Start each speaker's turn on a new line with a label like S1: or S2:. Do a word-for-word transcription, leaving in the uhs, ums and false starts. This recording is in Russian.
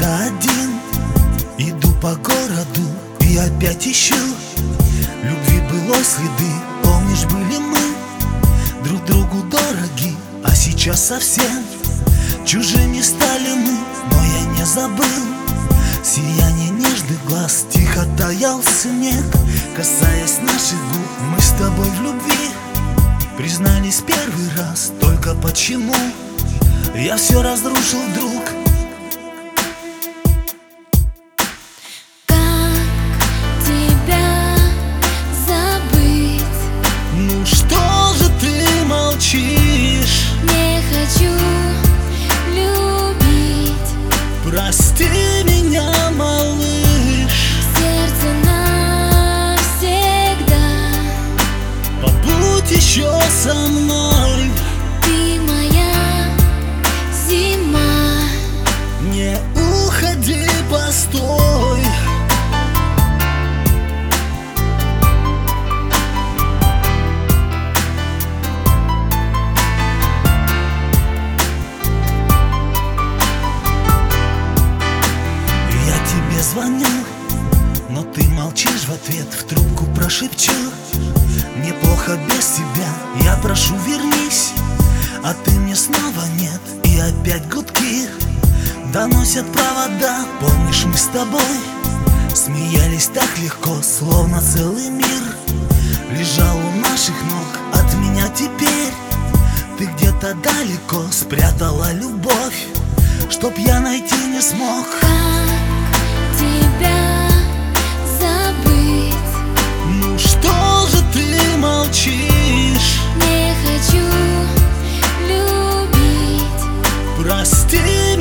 S1: где-то один, иду по городу и опять ищу любви былой следы. Помнишь, были мы друг другу дороги, а сейчас совсем чужими стали мы. Но я не забыл сияние нежных глаз, тихо таял снег, касаясь наших губ. Мы с тобой в любви признались первый раз. Только почему я все разрушил вдруг?
S2: Не хочу любить.
S1: Прости меня, малыш.
S2: Сердце навсегда.
S1: Побудь еще со мной.
S2: Ты моя зима.
S1: Не уходи, постой. Звоню, но ты молчишь в ответ. В трубку прошепчу: мне плохо без тебя, я прошу, вернись. А ты мне снова нет. И опять гудки доносят провода. Помнишь, мы с тобой смеялись так легко, словно целый мир лежал у наших ног. От меня теперь ты где-то далеко спрятала любовь, чтоб я найти не смог.
S2: Тебя забыть.
S1: Ну что же ты молчишь?
S2: Не хочу любить.
S1: Прости